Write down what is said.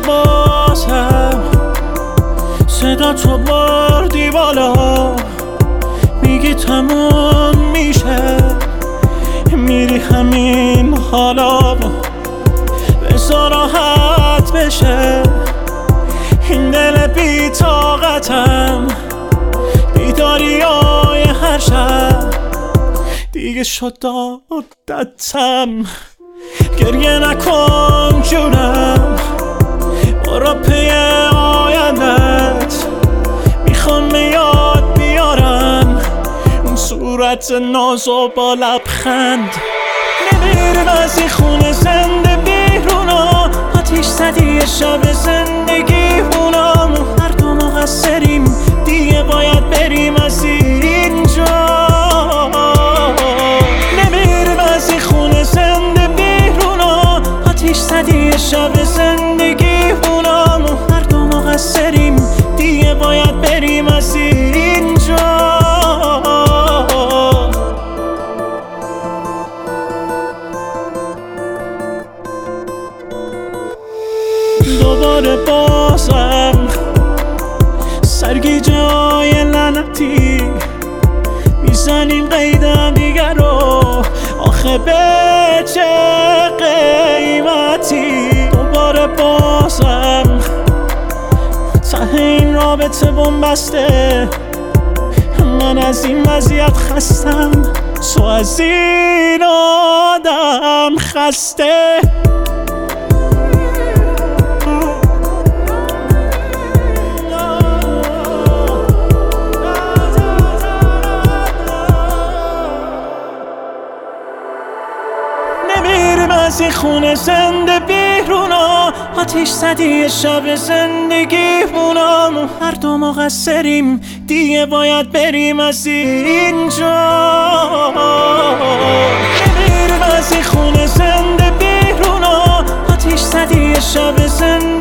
بازم صدا تو بردی بالا، میگی تموم میشه، میری همین حالا، بذار راحت بشه این دل بی طاقتم. بیداریای هر شب دیگه شد عادتم. گریه نکن جونم، برو پی آیندت، میخوام به یاد بیارم اون صورت نازو با لبخند. نمیریم از این خونه زنده بیرونا، آتیش زدی شب زندگیمونم، هر دو مقصریم دیگه باید بریم از اینجا. نمیریم از این خونه زنده بیرونا، آتیش زدی شب زندگیمونم، هر دو مقصریم دیگه باید بریم از اینجا. دوباره بازم سرگیجه های لعنتی میزنیم قیدم دیگر رو، آخه به چه قیمتی؟ دوباره بازم ته این رابطه بنبسته، من از این وضعیت خستم، تو از این آدم خسته. نمیریم از این خونه زنده بیرونا، آتیش زدی شب زندگیمونم، هر دو مقصریم دیگه باید بریم از اینجا. نمیریم از این خونه زنده بیرونا، آتیش زدی شب زندگیمونم،